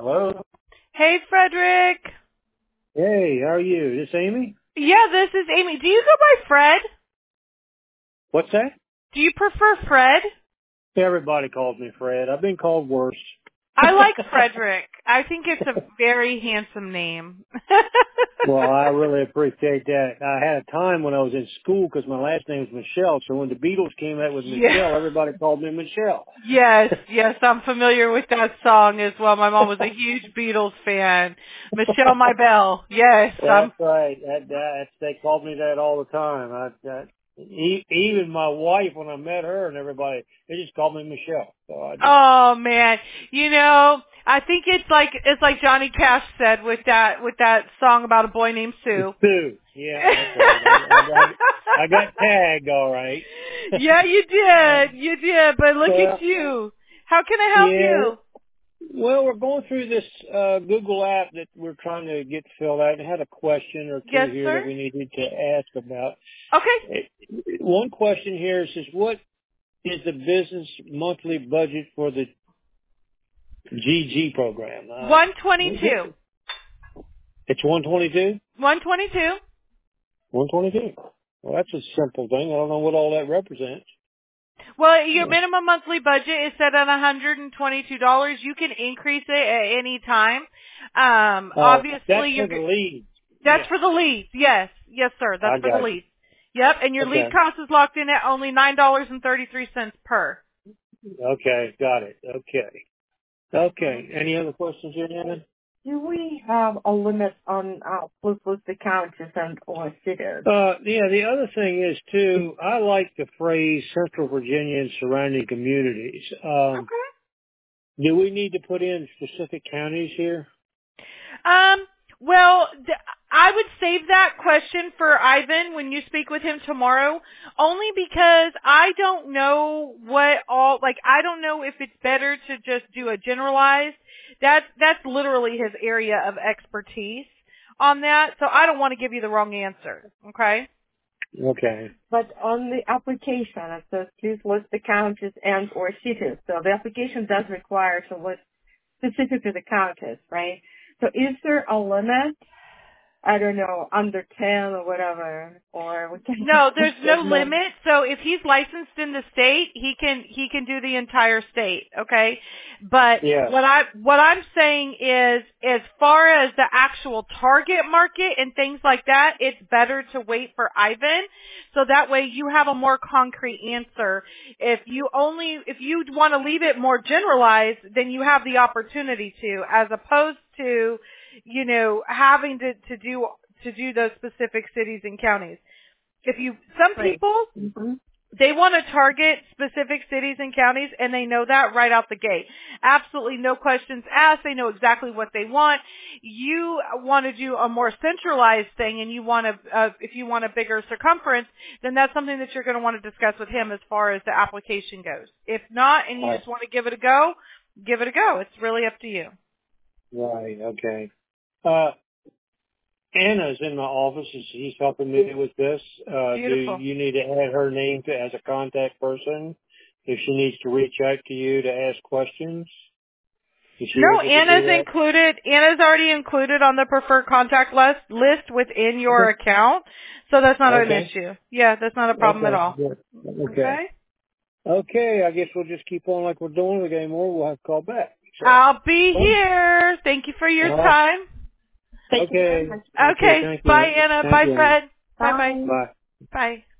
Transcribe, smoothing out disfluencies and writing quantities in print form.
Hello? Hey, Frederick. Hey, how are you? Is this Amy? Yeah, this is Amy. Do you go by Fred? What's that? Do you prefer Fred? Everybody calls me Fred. I've been called worse. I like Frederick. I think it's a very handsome name. Well, I really appreciate that. I had a time when I was in school because my last name was Michelle, so when the Beatles came out with Michelle, everybody called me Michelle. Yes, I'm familiar with that song as well. My mom was a huge Beatles fan. Michelle My Belle. Yes, That's right. They called me that all the time. Even my wife, when I met her and everybody, they just called me Michelle. So Oh man, I think it's like Johnny Cash said with that song about a boy named Sue. Sue, yeah, that's right. I got tagged, all right. Yeah, you did. But look at you. How can I help you? Well, we're going through this Google app that we're trying to get filled out. I had a question or two Yes, here sir. that we needed to ask about. Okay. One question here says, what is the business monthly budget for the GG program? 122. It's 122? 122. 122. Well, that's a simple thing. I don't know what all that represents. Well, your minimum monthly budget is set at $122. You can increase it at any time. Obviously, that's for the leads. That's for the leads. Yes, sir. That's for the leads. Yep, and your lead cost is locked in at only $9.33 per. Okay, got it. Okay. Any other questions here, Anna? Do we have a limit on Plus the counties and or cities? Yeah, the other thing is, too, I like the phrase Central Virginia and surrounding communities. Okay. Do we need to put in specific counties here? Well, I would save that question for Ivan when you speak with him tomorrow, only because I don't know I don't know if it's better to just do a generalized. That's literally his area of expertise on that, so I don't want to give you the wrong answer, okay? Okay. But on the application, it says please list the counties and or cities. So the application does require to list specifically the counties, right? So is there a limit? I don't know, under 10 or whatever, or we can. No, there's no limit. So if he's licensed in the state, he can do the entire state, okay? But what I'm saying is, as far as the actual target market and things like that, it's better to wait for Ivan, so that way you have a more concrete answer. If you want to leave it more generalized, then you have the opportunity to, as opposed to having to do those specific cities and counties. Some people, they want to target specific cities and counties, and they know that right out the gate. Absolutely no questions asked. They know exactly what they want. You want to do a more centralized thing, and if you want a bigger circumference, then that's something that you're going to want to discuss with him as far as the application goes. If not, and you just want to give it a go, give it a go. It's really up to you. Right, okay. Anna's in my office and she's helping me with this. Beautiful. Do you need to add her name as a contact person if she needs to reach out to you to ask questions? No, Anna's included. Anna's already included on the preferred contact list within your account, so that's not an issue. Yeah, that's not a problem at all. Okay, I guess we'll just keep on like we're doing. If we get any more, we'll have to call back. So. I'll be here. Thank you for your time. Okay. Okay. Bye, Anna. Bye, Fred. Bye. Bye. Bye.